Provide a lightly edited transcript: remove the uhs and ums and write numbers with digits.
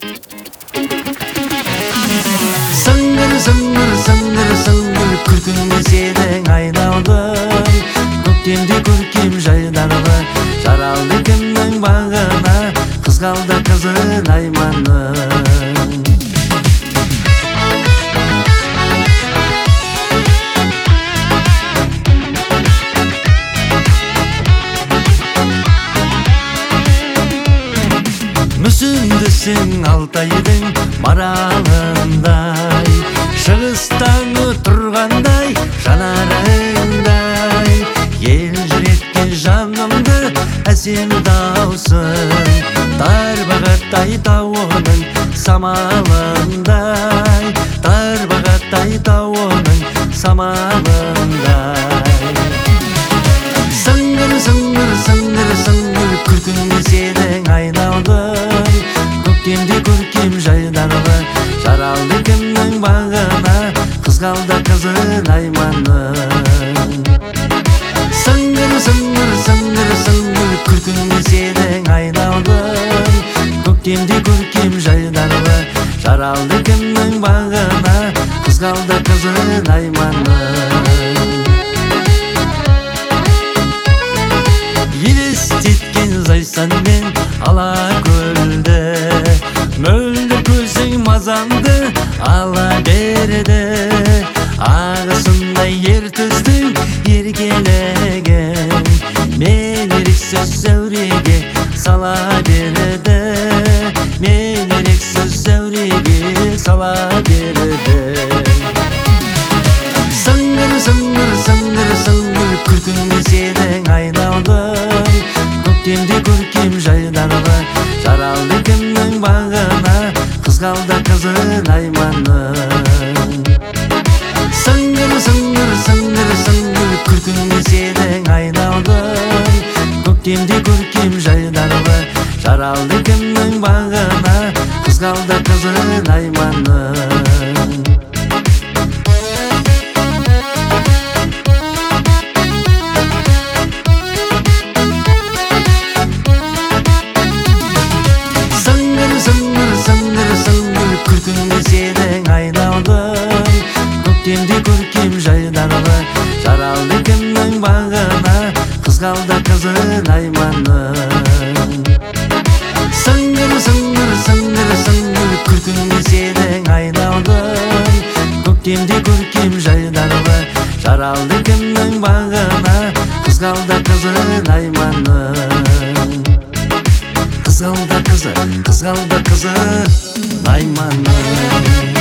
Сыңгыр, сыңгыр, сыңгыр, сыңгыр, күлкіңе сенің айналдың. Көктемде көркем жайдарғы, жаралды кімнің бағына, қызғалды қызын айманың. Мүсіндісің Алтайдың маралындай, шығыстаңы тұрғандай жанарыңдай. Ел жүреткен жанымды әсем даусың, тарбағатай тауының самалындай, тарбағатай тауының самалындай. Сыңгыр, сыңгыр, сыңгыр, сыңгыр, күлкіңе сенің айналдың. Көктемде көркем жайдарғы, жаралды кімнің бағына, қызғалды қызын айманың. Сыңгыр, сыңгыр, сыңгыр, сыңгыр, күлкіңе сенің айналдың. Көктемде көркем жайдарғы, жаралды кімнің бағына, қызғалды қызын айманың. Елестеткен зайсан мен ала көлді, мөлдір көзің мазамды ала берді. Ағысындай ертістің еркелеген, мен еріксіз зәуреге сала берді, мен еріксіз зәуреге сала берді. Сыңгыр, сыңгыр, сыңгыр, сыңгыр, күлкіңе сенің айналдың. Көктемде көркем жайдарғы, жаралды кімнің бағына, қызғалды қызын айманың. Сыңгыр, сыңгыр, сыңгыр, сыңгыр, күлкіңе сенің айналдың. Көктемде көркем жайдарғы, жаралды кімнің бағына, қызғалды қызын айманың. Күлкіңе сенің айналдың. Көктемде көркем жайдарғы, жаралды кімнің бағына, қызғалды қызын айманың. Сыңгыр, сыңгыр, сыңгыр, сыңгыр, күлкіңе сенің айналдың. Көктемде көркем жайдарғы, жаралды кімнің бағына, қызғалды қызын айманың. Қызғалды қызы, қызғалды қызы айманың.